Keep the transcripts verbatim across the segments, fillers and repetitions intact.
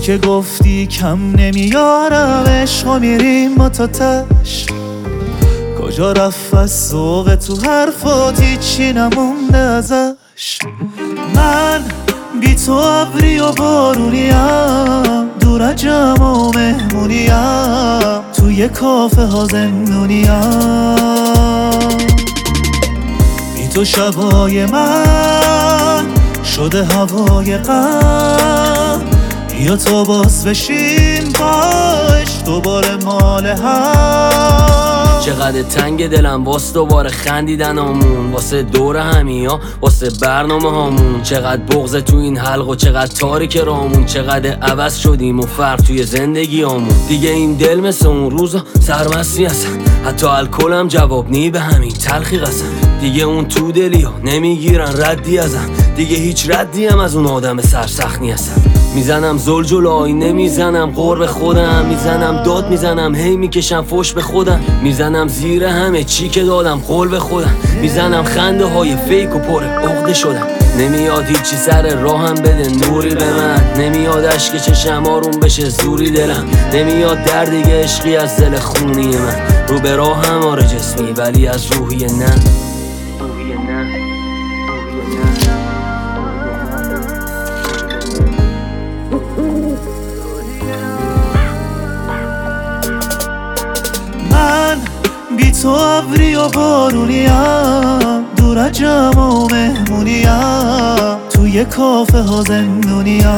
که گفتی کم نمیارم عشق و میریم با تا تش. کجا رفت از ذوق تو حرفات هیچی نمونده ازش. من بی تو ابری و بارونیم، دور از جمع و مهمونیم، توی کافه ها زندونیم. بی تو شبای من شده هوای غم، یا تو باز بشین باش دوباره مال هم. چقدر تنگ دلم واسه دوباره خندیدن آمون، واسه دور همی ها، واسه برنامه هامون. چقدر بغض تو این حلق و چقدر تاریک رامون، چقدر عوض شدیم و فرق توی زندگی آمون. دیگه این دل مثل اون روزا سرمستی هستن، حتی الکلم جواب نی به همین تلخی قسم. دیگه اون تو دلی ها نمیگیرن ردی ازم، دیگه هیچ ردی هم از اون آدم سرسخت هستن. میزنم زل جلو آینه، میزنم قرب خودم، میزنم داد میزنم هی میکشم فوش به خودم، میزنم زیر همه چی که دادم قول به خودم، میزنم خنده های فیک و پر عقده شدم. نمیاد هیچی سر راهم بده نوری به من، نمیاد اشک چشم آروم بشه زوری دلم، نمیاد درد عشقی از دل خونی من. رو به راهم آره جسمی ولی از روحی نه. من بی تو ابری و بارونیم، دور از جمع و مهمونیم، توی کافه ها زندونیم.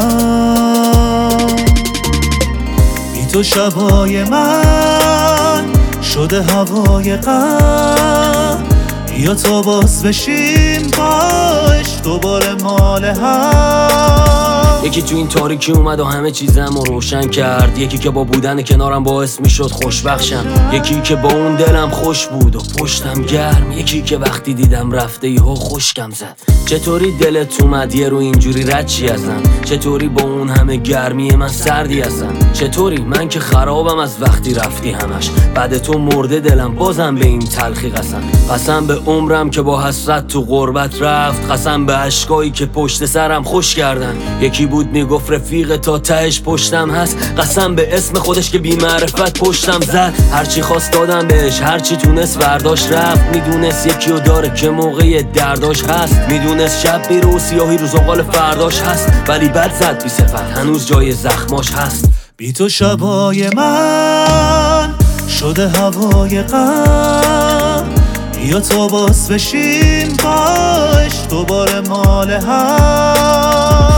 بی تو شبای من شده هوای غم، یا تو باز بشین باش دوباره مال هم. یکی تو این تاریکی اومد و همه چیزم رو روشن کرد، یکی که با بودن کنارم باعث میشد خوشبخشم، یکی که با اون دلم خوش بود و پشتم گرم، یکی که وقتی دیدم رفته یهو خشکم زد. چطوری دلت اومد یه رو اینجوری رد چی ازم؟ چطوری با اون همه گرمی من سردی هستم؟ چطوری من که خرابم از وقتی رفتی همش، بعد تو مرده دلم بازم به این تلخی قسم. قسم به عمرم که با حسرت تو غربت رفت، قسم به اشکایی که پشت سرم خوش کردن. یکی بود میگفت رفیق تا تهش پشتم هست، قسم به اسم خودش که بی معرفت پشتم زد. هرچی خواست دادم بهش، هرچی تونست برداشت رفت، میدونست یکی رو داره که موقع درداش هست، میدونست شب میره و سیاهی روز اقال فرداش هست، ولی بد زد بی صفت هنوز جای زخماش هست. بی تو شبای من شده هوای غم، یا تو باز بشین باش دوباره مال هم.